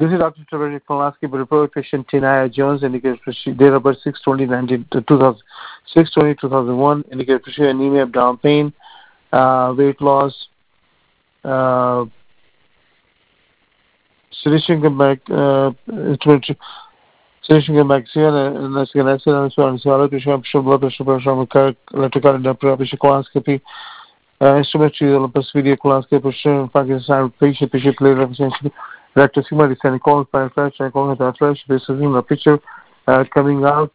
This is Dr. Trevor Polanski, but report patient Tinaya Jones, indicated date of birth 6/20/2001, indicated anemia, abdominal pain, weight loss, sedation back, sedation back, blood pressure, electrical colonoscopy, instrument Olympus video colonoscopy, Pakistan patient plate representation, rectosema descending colon, flash, colon, flash, this is in the picture coming out.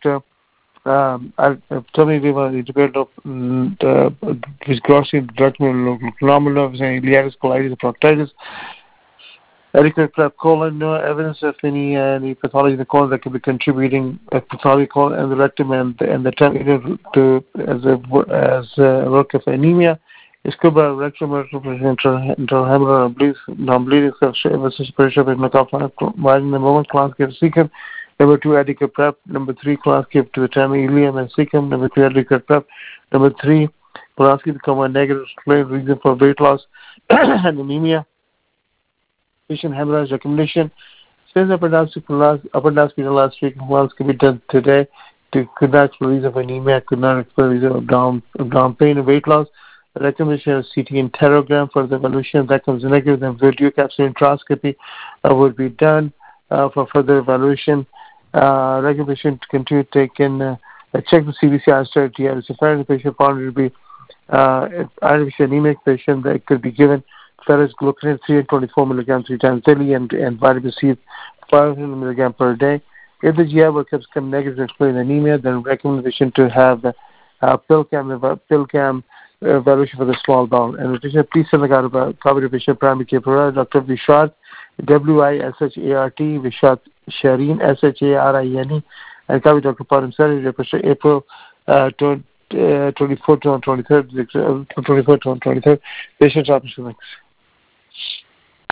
Tell me the debate of his grossing phenomenon of iliac colitis, proctitis, adequate prep colon, no evidence of any pathology in the colon that could be contributing pathology colon and the rectum and the tummy to as a work of anemia. Scuba rectum intrahepatic bleeding versus pressure in the the moment class give secum. Number 2, adequate prep. Number 3, class give to the tummy, ileum and cecum. Number 3, adequate prep. Number 3, Polanski become a negative reason for weight loss and anemia. Patient hemorrhage recommendation. Since upper downstream last week, what else can be done today? Could not explain reason for anemia, could not explain reason of abdominal pain and weight loss. The recommendation of CT enterogram for the evaluation that comes negative, then video capsule enteroscopy would be done for further evaluation. Recommendation to continue taking check the CBC strategy. If the patient found to be anemic patient, that could be given ferrous gluconate 324 milligrams 3 times daily and vitamin C 500 milligrams per day. If the GI workups come negative to explain anemia, then recommendation to have PillCam evaluation for the small bowel. And please send the copy to patient primary care provider, Dr. Vishart, Wishart, Vishart Shareen, Sharine, and copy Dr. Param Sari, April 24th to 23rd, patient option.